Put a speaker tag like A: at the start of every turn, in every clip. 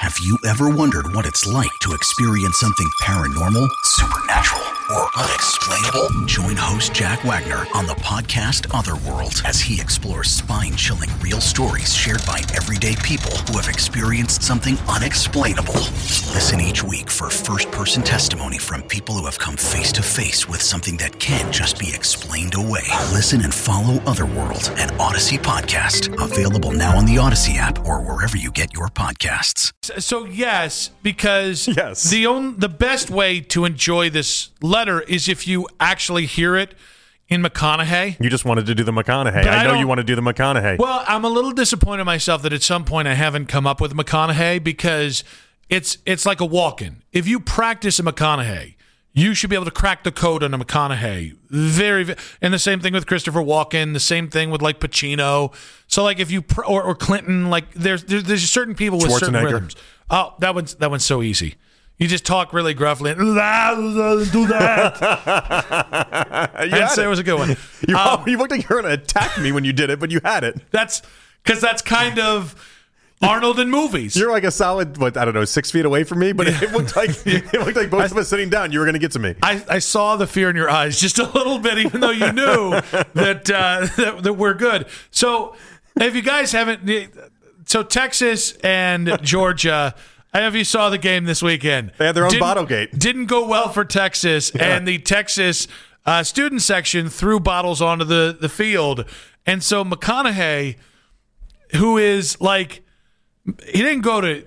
A: Have you ever wondered what it's like to experience something paranormal, supernatural, or unexplainable? Join host Jack Wagner on the podcast Otherworld as he explores spine-chilling real stories shared by everyday people who have experienced something unexplainable. Listen each week for first-person testimony from people who have come face-to-face with something that can't just be explained away. Listen and follow Otherworld, an Odyssey podcast. Available now on the Odyssey app or wherever you get your podcasts.
B: So yes, because
C: Yes.
B: the best way to enjoy this letter is if you actually hear it in McConaughey.
C: You just wanted to do the McConaughey.
B: But
C: I
B: I
C: know
B: don't-
C: you want to do the McConaughey.
B: Well, I'm a little disappointed in myself that at some point I haven't come up with McConaughey because it's like a walk-in. If you practice a McConaughey, you should be able to crack the code on a McConaughey. And the same thing with Christopher Walken. The same thing with like Pacino. So like if you or Clinton, like there's certain people with certain
C: Schwarzenegger.
B: rhythms. Oh, that one's so easy. You just talk really gruffly and do that. I'd say it was a good one.
C: You looked like you were going to attack me when you did it, but you had it.
B: That's because that's kind of Arnold in movies.
C: You're like a solid, 6 feet away from me, but it looked like both of us sitting down. You were going to get to me.
B: I saw the fear in your eyes just a little bit, even though you knew that we're good. So if you guys haven't, so Texas and Georgia. I don't know if you saw the game this weekend.
C: They had their own bottle gate.
B: Didn't go well for Texas, and the Texas student section threw bottles onto the field. And so McConaughey, who is like, he didn't go to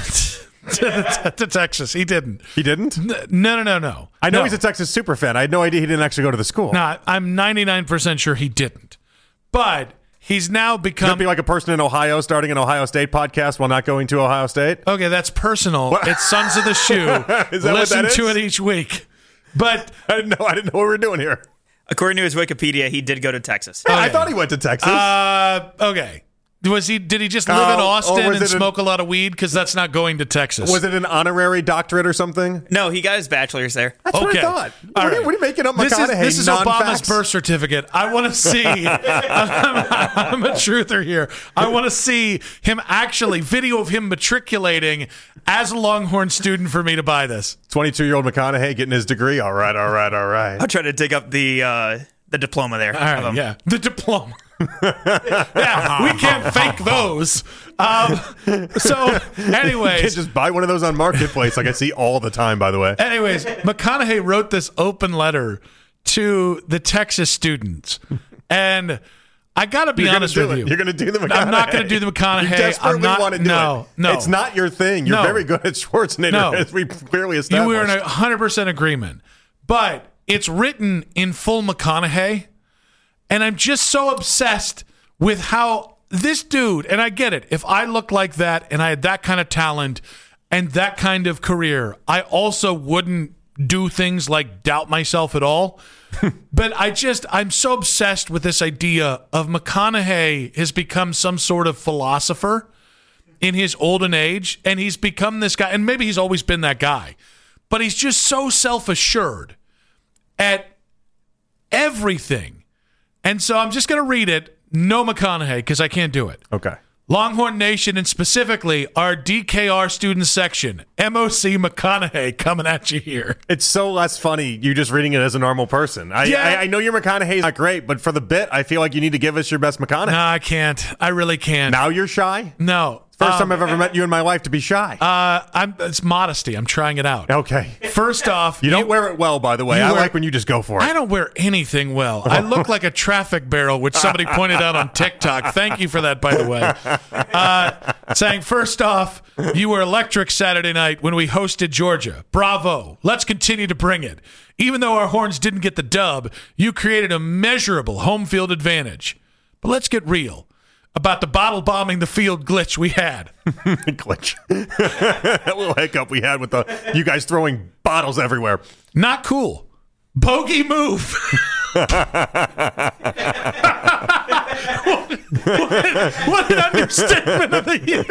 B: Texas. He didn't.
C: He didn't?
B: No.
C: I know he's a Texas super fan. I had no idea he didn't actually go to the school.
B: No, I'm 99% sure he didn't. But he's now become...
C: Could be like a person in Ohio starting an Ohio State podcast while not going to Ohio State?
B: Okay, that's personal. It's Sons of the Shoe.
C: Is that
B: Listen
C: what that
B: to
C: is?
B: it each week. But
C: I didn't know what we were doing here.
D: According to his Wikipedia, he did go to Texas.
C: I thought he went to Texas.
B: okay. Did he just live in
C: or
B: Austin
C: was
B: and
C: it
B: smoke a lot of weed? Because that's not going to Texas.
C: Was it an honorary doctorate or something?
D: No, he got his bachelor's there.
C: That's what I thought.
B: All
C: What
B: right.
C: are you making up McConaughey
B: This is Obama's
C: non-facts?
B: birth certificate. I want to see. I'm a truther here. I want to see him video of him matriculating as a Longhorn student for me to buy this.
C: 22-year-old McConaughey getting his degree. All right.
D: I'll try to dig up the diploma there.
B: All right, yeah, the diploma. Yeah, we can't fake those. So,
C: You
B: anyways,
C: can't just buy one of those on Marketplace like I see all the time, by the way.
B: McConaughey wrote this open letter to the Texas students, and I got to be honest with you.
C: You're going to do the McConaughey.
B: I'm not going to do the McConaughey.
C: You desperately
B: I'm not,
C: want to do
B: no,
C: it.
B: No,
C: It's not your thing. You're
B: No.
C: very good at Schwarzenegger,
B: No.
C: as we clearly established.
B: You were in 100% agreement, but it's written in full McConaughey, and I'm just so obsessed with how this dude, and I get it, if I looked like that and I had that kind of talent and that kind of career, I also wouldn't do things like doubt myself at all. But I'm so obsessed with this idea of McConaughey has become some sort of philosopher in his olden age, and he's become this guy, and maybe he's always been that guy, but he's just so self-assured at everything. And so I'm just going to read it. No McConaughey, because I can't do it.
C: Okay.
B: Longhorn Nation, and specifically our DKR student section, MOC McConaughey coming at you here.
C: It's so less funny you just reading it as a normal person. I know your McConaughey's not great, but for the bit, I feel like you need to give us your best McConaughey.
B: No, I can't. I really can't.
C: Now you're shy?
B: No.
C: First time I've ever met you in my life to be shy.
B: It's modesty. I'm trying it out.
C: Okay.
B: First off,
C: You don't wear it well, by the way. I like when you just go for it.
B: I don't wear anything well. I look like a traffic barrel, which somebody pointed out on TikTok. Thank you for that, by the way. Saying, first off, you were electric Saturday night when we hosted Georgia. Bravo. Let's continue to bring it. Even though our Horns didn't get the dub, you created a measurable home field advantage. But let's get real about the bottle bombing the field glitch we had.
C: Glitch. That little hiccup we had with you guys throwing bottles everywhere.
B: Not cool. Bogey move. What an understatement of the year.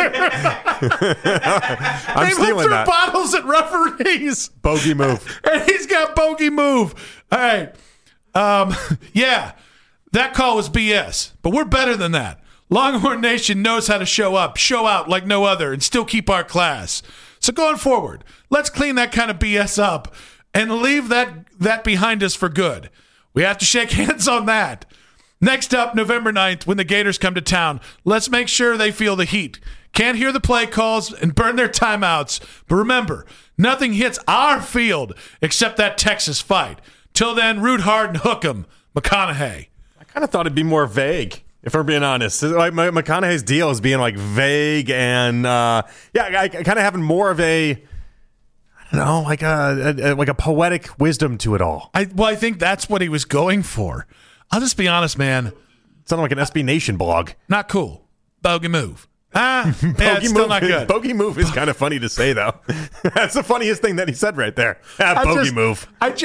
C: I'm stealing
B: threw
C: that.
B: bottles at referees.
C: Bogey move.
B: And he's got bogey move. All right. Yeah, that call was BS, but we're better than that. Longhorn Nation knows how to show up, show out like no other, and still keep our class. So going forward, let's clean that kind of BS up and leave that behind us for good. We have to shake hands on that. Next up, November 9th, when the Gators come to town, let's make sure they feel the heat. Can't hear the play calls and burn their timeouts. But remember, nothing hits our field except that Texas fight. Till then, root hard and hook 'em. McConaughey.
C: I kind of thought it'd be more vague, if we're being honest. Like McConaughey's deal is being like vague and I kind of having more of a, I don't know, like a poetic wisdom to it all.
B: I think that's what he was going for. I'll just be honest, man.
C: It sounded like an SB Nation blog.
B: Not cool. Bogey move. It's still not good.
C: Bogey move is kind of funny to say, though. That's the funniest thing that he said right there. Bogey move.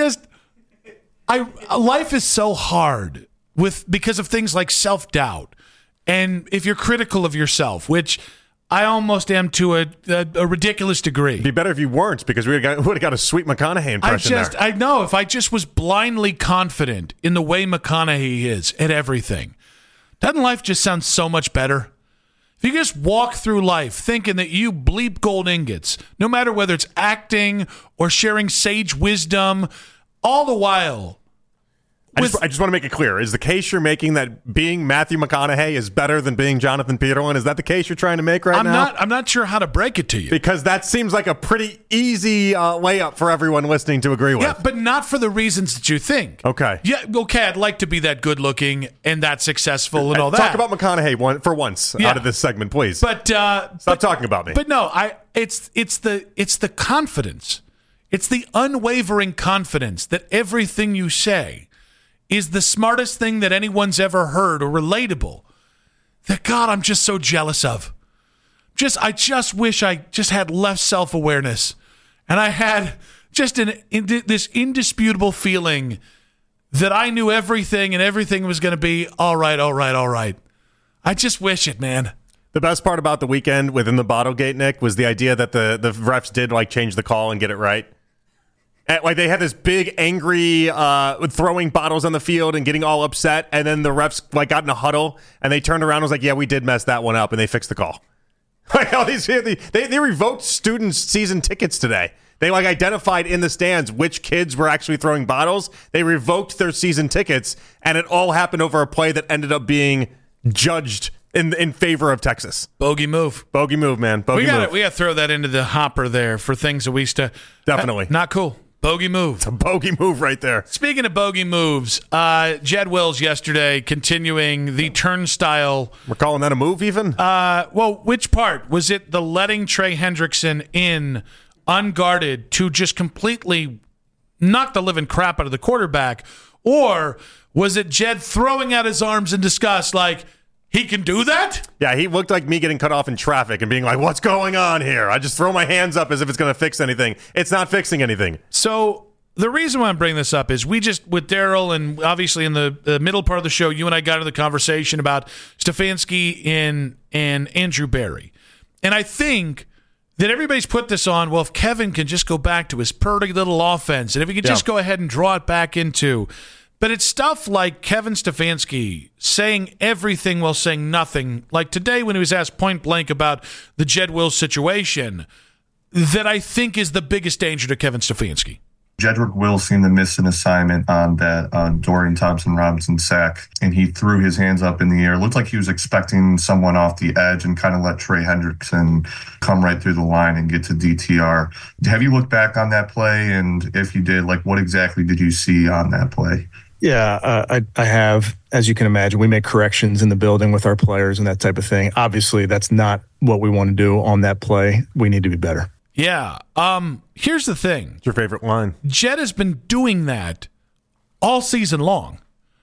B: Life is so hard because of things like self-doubt. And if you're critical of yourself, which I almost am to a ridiculous degree.
C: It'd be better if you weren't, because we would have got a sweet McConaughey impression there.
B: I know, if I just was blindly confident in the way McConaughey is at everything, doesn't life just sound so much better? If you just walk through life thinking that you bleep gold ingots, no matter whether it's acting or sharing sage wisdom, all the while...
C: I just want to make it clear. Is the case you're making that being Matthew McConaughey is better than being Jonathan Peterlin? Is that the case you're trying to make right now?
B: I'm not sure how to break it to you.
C: Because that seems like a pretty easy layup for everyone listening to agree with.
B: Yeah, but not for the reasons that you think.
C: Okay.
B: Yeah, okay, I'd like to be that good looking and that successful and all that.
C: Talk about McConaughey for once out of this segment, please.
B: But
C: stop talking about me.
B: But no, it's the confidence. It's the unwavering confidence that everything you say is the smartest thing that anyone's ever heard or relatable that, God, I'm just so jealous of. I just wish I just had less self-awareness and I had just this indisputable feeling that I knew everything and everything was going to be all right. I just wish it, man.
C: The best part about the weekend within the Bottlegate, Nick, was the idea that the refs did change the call and get it right. Like they had this big angry throwing bottles on the field and getting all upset, and then the refs got in a huddle and they turned around and was like, "Yeah, we did mess that one up," and they fixed the call. They revoked students' season tickets today. They identified in the stands which kids were actually throwing bottles. They revoked their season tickets, and it all happened over a play that ended up being judged in favor of Texas.
B: Bogey move,
C: man. We got
B: to throw that into the hopper there for things that we used to
C: definitely
B: not cool. Bogey move.
C: It's a bogey move right there.
B: Speaking of bogey moves, Jed Wills yesterday continuing the turnstile.
C: We're calling that a move even?
B: Well, which part? Was it the letting Trey Hendrickson in unguarded to just completely knock the living crap out of the quarterback? Or was it Jed throwing out his arms in disgust like, he can do that?
C: Yeah, he looked like me getting cut off in traffic and being like, what's going on here? I just throw my hands up as if it's going to fix anything. It's not fixing anything.
B: So the reason why I'm bringing this up is we just, with Daryl and obviously in the middle part of the show, you and I got into the conversation about Stefanski and Andrew Berry. And I think that everybody's put this on, well, if Kevin can just go back to his pretty little offense, and if he could just go ahead and draw it back into... But it's stuff like Kevin Stefanski saying everything while saying nothing. Like today when he was asked point blank about the Jed Wills situation, that I think is the biggest danger to Kevin Stefanski.
E: Jedrick Wills seemed to miss an assignment on that Dorian Thompson-Robinson sack, and he threw his hands up in the air. It looked like he was expecting someone off the edge and kind of let Trey Hendrickson come right through the line and get to DTR. Have you looked back on that play? And if you did, what exactly did you see on that play?
F: Yeah, I have. As you can imagine, we make corrections in the building with our players and that type of thing. Obviously, that's not what we want to do on that play. We need to be better.
B: Yeah. Here's the thing.
C: What's your favorite line?
B: Jed has been doing that all season long.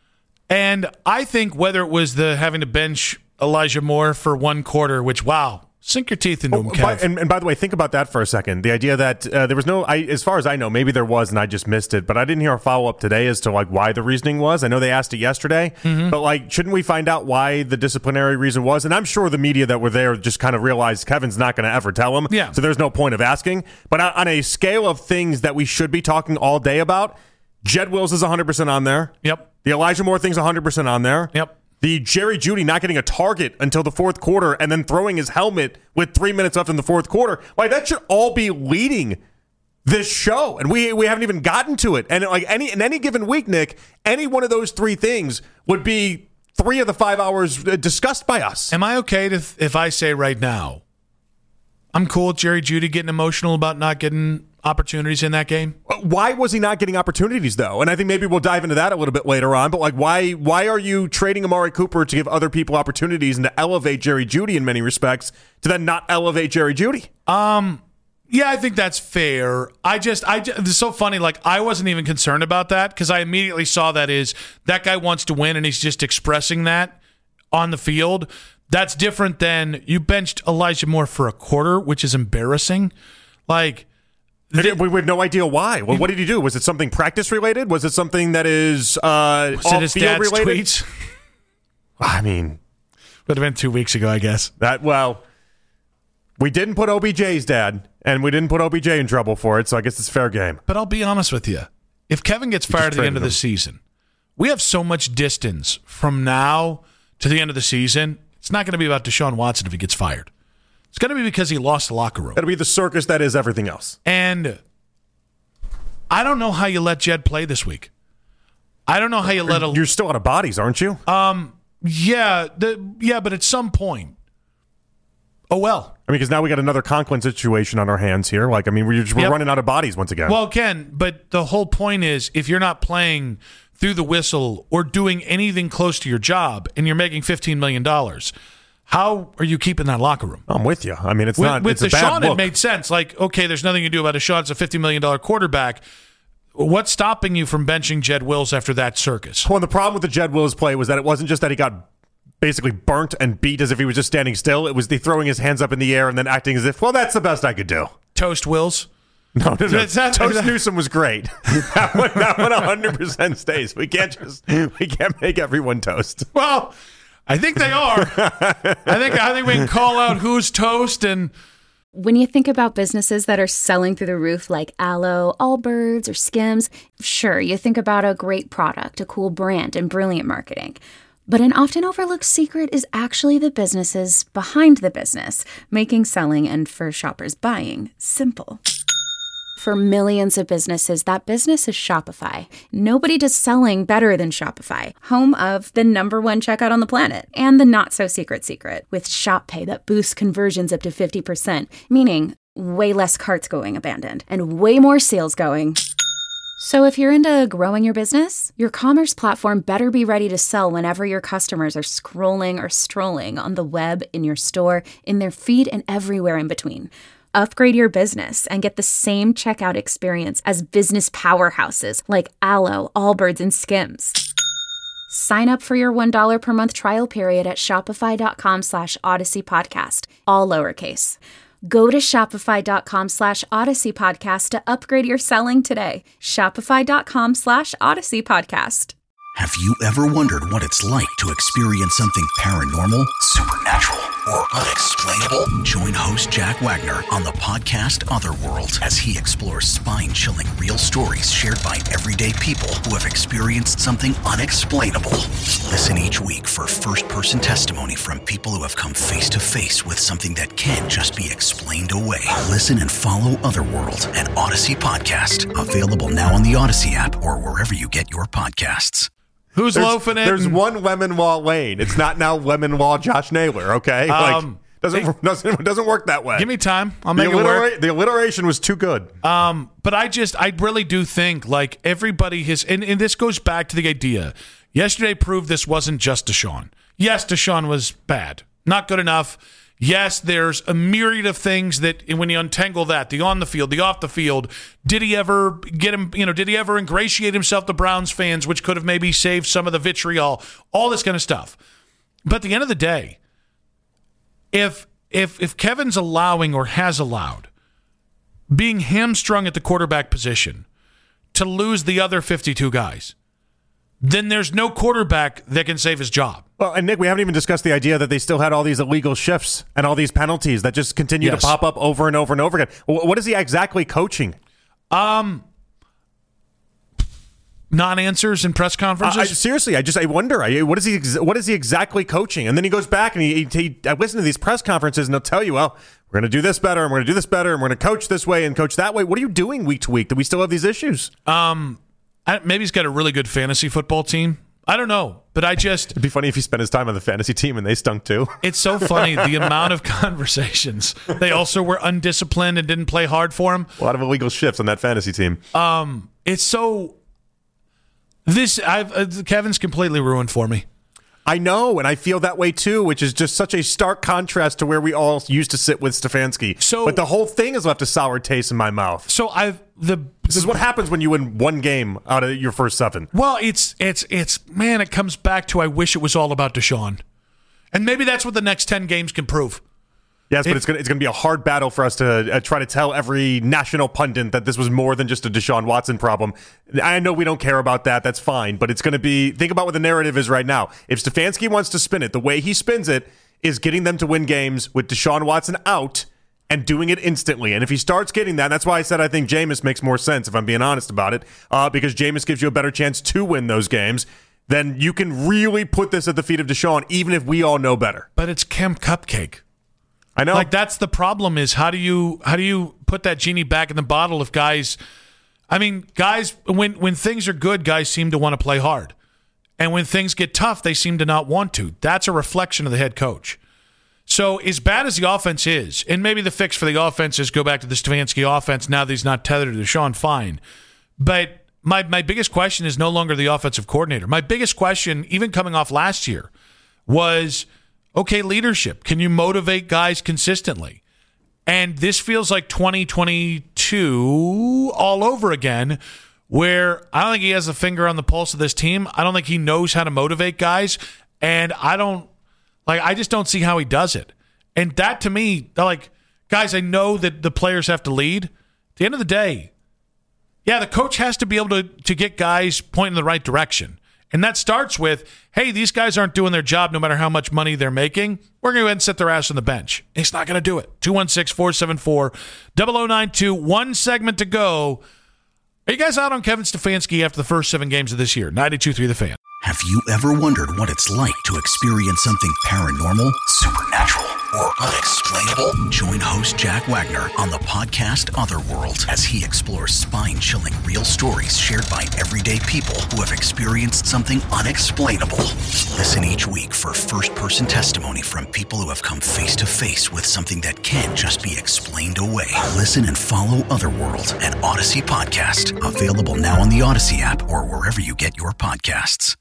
B: And I think whether it was the having to bench Elijah Moore for one quarter, which, wow, sink your teeth into him, Kev.
C: And by the way, think about that for a second. The idea that there was no, as far as I know, maybe there was and I just missed it, but I didn't hear a follow-up today as to why the reasoning was. I know they asked it yesterday, but shouldn't we find out why the disciplinary reason was? And I'm sure the media that were there just kind of realized Kevin's not going to ever tell them, so there's no point of asking. But on a scale of things that we should be talking all day about, Jed Wills is 100% on there.
B: Yep.
C: The Elijah Moore thing's 100% on there.
B: Yep.
C: The Jerry Jeudy not getting a target until the fourth quarter and then throwing his helmet with 3 minutes left in the fourth quarter. Like, that should all be leading this show, and we haven't even gotten to it. And like in any given week, Nick, any one of those three things would be 3 of the 5 hours discussed by us.
B: Am I okay if I say right now, I'm cool with Jerry Jeudy getting emotional about not getting opportunities in that game?
C: Why was he not getting opportunities, though? And I think maybe we'll dive into that a little bit later on. But like, why are you trading Amari Cooper to give other people opportunities and to elevate Jerry Jeudy in many respects to then not elevate Jerry Jeudy?
B: Yeah, I think that's fair. It's so funny. Like, I wasn't even concerned about that because I immediately saw that guy wants to win and he's just expressing that on the field. That's different than you benched Elijah Moore for a quarter, which is embarrassing. Like,
C: we have no idea why. Well, what did he do? Was it something practice related? Was it something that is
B: was it his dad's
C: related?
B: Tweets?
C: I mean,
B: would have been 2 weeks ago, I guess.
C: We didn't put OBJ's dad, and we didn't put OBJ in trouble for it, so I guess it's fair game.
B: But I'll be honest with you. If Kevin gets fired at the end of the season, we have so much distance from now to the end of the season. It's not going to be about Deshaun Watson if he gets fired. It's going to be because he lost the locker room.
C: It'll be the circus that is everything else.
B: And I don't know how you let Jed play this week. I don't know how you let
C: You're still out of bodies, aren't you?
B: Yeah, but at some point. Oh, well.
C: I mean, because now we got another Conklin situation on our hands here. Like, I mean, we're running out of bodies once again.
B: Well, Ken, but the whole point is if you're not playing through the whistle or doing anything close to your job and you're making $15 million, how are you keeping that locker room?
C: I'm with you. I mean, it's
B: with
C: a bad
B: Deshaun,
C: look.
B: it made sense. Like, okay, there's nothing you can do about Deshaun. It's a $50 million quarterback. What's stopping you from benching Jed Wills after that circus?
C: Well, the problem with the Jed Wills play was that it wasn't just that he got basically burnt and beat as if he was just standing still. It was the throwing his hands up in the air and then acting as if, well, that's the best I could do.
B: Toast Wills?
C: No. Toast Newsom was great. That one 100% stays. We can't make everyone toast.
B: Well, I think they are. I think we can call out who's toast. And
G: when you think about businesses that are selling through the roof like Aloe, Allbirds, or Skims, sure, you think about a great product, a cool brand, and brilliant marketing. But an often overlooked secret is actually the businesses behind the business, making selling and, for shoppers, buying simple. For millions of businesses, that business is Shopify. Nobody does selling better than Shopify, home of the #1 checkout on the planet and the not-so-secret secret with Shop Pay that boosts conversions up to 50%, meaning way less carts going abandoned and way more sales going. So if you're into growing your business, your commerce platform better be ready to sell whenever your customers are scrolling or strolling on the web, in your store, in their feed, and everywhere in between. Upgrade your business and get the same checkout experience as business powerhouses like Aloe, Allbirds, and Skims. Sign up for your $1 per month trial period at shopify.com/Odyssey Podcast, all lowercase. Go to shopify.com/Odyssey Podcast to upgrade your selling today. Shopify.com/Odyssey Podcast.
A: Have you ever wondered what it's like to experience something paranormal, supernatural, or unexplainable? Join host Jack Wagner on the podcast Otherworld as he explores spine-chilling real stories shared by everyday people who have experienced something unexplainable. Listen each week for first-person testimony from people who have come face-to-face with something that can't just be explained away. Listen and follow Otherworld, an Odyssey podcast. Available now on the Odyssey app or wherever you get your podcasts.
B: Who's loafing it?
C: There's one Lemon Law Lane. It's not now Lemon Law Josh Naylor, okay? Doesn't work that way.
B: Give me time. I'll make it work.
C: The alliteration was too good.
B: But I really do think, like, everybody has, and this goes back to the idea. Yesterday proved this wasn't just Deshaun. Yes, Deshaun was bad. Not good enough. Yes, there's a myriad of things that when you untangle that, the on the field, the off the field, did he ever get him, did he ever ingratiate himself to Browns fans, which could have maybe saved some of the vitriol, all this kind of stuff. But at the end of the day, if Kevin's allowing or has allowed being hamstrung at the quarterback position to lose the other 52 guys, then there's no quarterback that can save his job.
C: Well, and Nick, we haven't even discussed the idea that they still had all these illegal shifts and all these penalties that just continue to pop up over and over and over again. What is he exactly coaching?
B: non-answers in press conferences?
C: Seriously, I wonder. What is he exactly coaching? And then he goes back and I listen to these press conferences and he'll tell you, well, we're going to do this better, and we're going to do this better, and we're going to coach this way and coach that way. What are you doing week to week? Do we still have these issues?
B: Maybe he's got a really good fantasy football team. I don't know, but it'd
C: be funny if he spent his time on the fantasy team and they stunk too.
B: It's so funny, the amount of conversations. They also were undisciplined and didn't play hard for him.
C: A lot of illegal shifts on that fantasy team.
B: It's so... Kevin's completely ruined for me.
C: I know, and I feel that way too, which is just such a stark contrast to where we all used to sit with Stefanski. But the whole thing has left a sour taste in my mouth. This is what happens when you win one game out of your first 7.
B: Well, it comes back to I wish it was all about Deshaun. And maybe that's what the next 10 games can prove.
C: Yes, but it's going to be a hard battle for us to try to tell every national pundit that this was more than just a Deshaun Watson problem. I know we don't care about that. That's fine. But it's going to be, think about what the narrative is right now. If Stefanski wants to spin it, the way he spins it is getting them to win games with Deshaun Watson out and doing it instantly. And if he starts getting that, that's why I said I think Jameis makes more sense, if I'm being honest about it, because Jameis gives you a better chance to win those games. Then you can really put this at the feet of Deshaun, even if we all know better.
B: But it's Camp Cupcake.
C: I know.
B: Like, that's the problem, is how do you put that genie back in the bottle if guys, when things are good, guys seem to want to play hard. And when things get tough, they seem to not want to. That's a reflection of the head coach. So as bad as the offense is, and maybe the fix for the offense is go back to the Stefanski offense now that he's not tethered to Deshaun, fine. But my biggest question is no longer the offensive coordinator. My biggest question, even coming off last year, was... okay, leadership. Can you motivate guys consistently? And this feels like 2022 all over again, where I don't think he has a finger on the pulse of this team. I don't think he knows how to motivate guys. And I just don't see how he does it. And that, to me, guys, I know that the players have to lead. At the end of the day, yeah, the coach has to be able to get guys pointing in the right direction. And that starts with, hey, these guys aren't doing their job no matter how much money they're making. We're going to go ahead and sit their ass on the bench. He's not going to do it. 216-474-0092. One segment to go. Are you guys out on Kevin Stefanski after the first 7 games of this year? 92.3 The Fan.
A: Have you ever wondered what it's like to experience something paranormal, supernatural, or unexplainable? Join host Jack Wagner on the podcast Otherworld as he explores spine-chilling real stories shared by everyday people who have experienced something unexplainable. Listen each week for first-person testimony from people who have come face-to-face with something that can't just be explained away. Listen and follow Otherworld, an Odyssey podcast. Available now on the Odyssey app or wherever you get your podcasts.